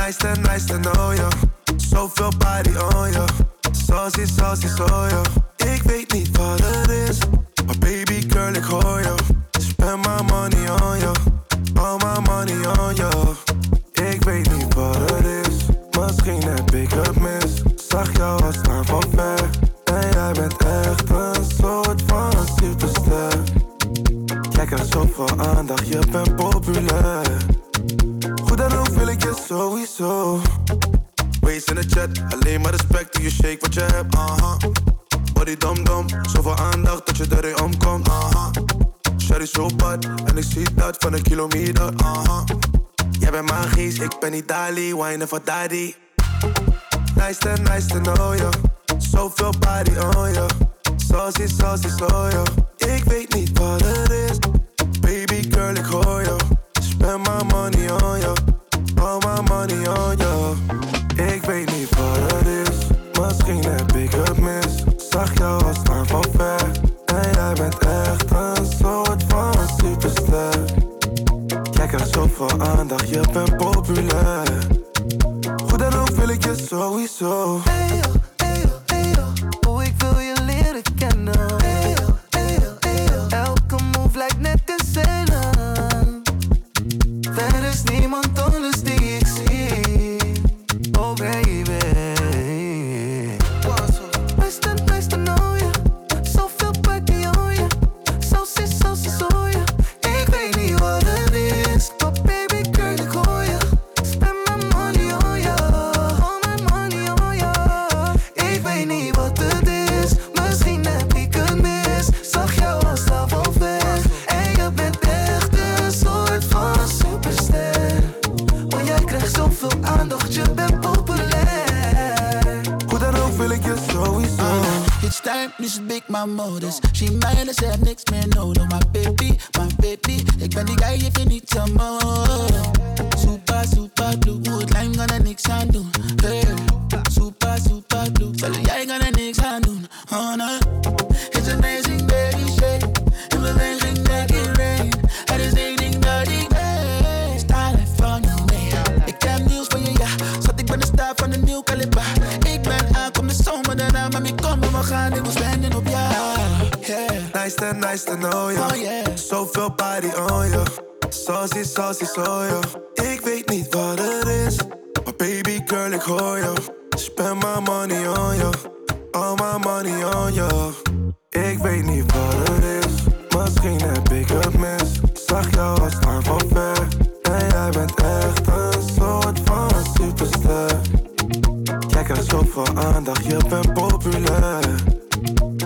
Nice to know ya. Zoveel body on ya. Saucy, soja. Ik weet niet wat het is, maar baby girl, ik hoor ya. Spend my money on ya. All my money on ya. Ik weet niet wat het is, misschien heb ik het mis. Zag jou al staan van ver. En jij bent echt een soort van superster. Jij krijgt zoveel aandacht, je bent populair. Hoe dan ook wil ik je sowieso. Waze in de chat, alleen maar respect toen je shake wat je hebt. Body dom, zoveel aandacht dat je erin omkomt. Shawty zo bad, en ik zie dat van een kilometer. Jij bent magisch, ik ben niet Dali, wine voor daddy. Nice to know ya. Zoveel body on ya. Saucy, soja. Ik weet niet wat het is, baby girl, ik hoor ya. Spend my money on ya. All my money on ya. Ik weet niet wat het is, misschien heb ik het mis. Zag jou al staan van ver. En jij bent echt een soort van superster. Jij krijgt zoveel aandacht, je bent populair. Hoe dan ook wil ik je sowieso. Oh, ik wil je leren kennen. Elke move lijkt net een scène. Er is niemand anders die ik zie. Oh baby. Nice to know ya. Zoveel party on ya. Saucy, soja. Ik weet niet wat het is, maar baby girl, ik hoor ya. Spend my money on ya. All my money on ya. Ik weet niet wat het is, misschien heb ik het mis. Zag jou al staan van ver. En je bent echt een soort van superster. Want jij krijgt zoveel aandacht, je bent populair. Hoe dan ook wil ik je sowieso. It's time, nu is het big man modus. She mijne, ze heeft niks meer nodig. My baby, ik ben die guy, je vindt niet zo mooi. Super blue, hoe het lijm kan er niks aan doen. Hey, super blue, stel jij kan er niks aan doen. Oh no, it's amazing baby shake. In beweging, make it rain. Het is één ding dat ik weet. Style van je mee. Ik heb nieuws van je, ja. Zat ik ben de star van een nieuw kaliber. Ik ben aankom de zomer daarna, maar ik kom en we gaan. Ik wil spenden op jou. Yeah. Nice to know ya. Oh yeah. Zoveel body on ya. Saucy, soja. Ik weet niet wat het is, maar baby girl, ik hoor ya. Spend my money on ya. All my money on ya. Ik weet niet wat het is, misschien heb ik het mis. Zag jou al staan van ver. En jij bent echt een soort van superster. Jij krijgt zoveel aandacht, je bent populair.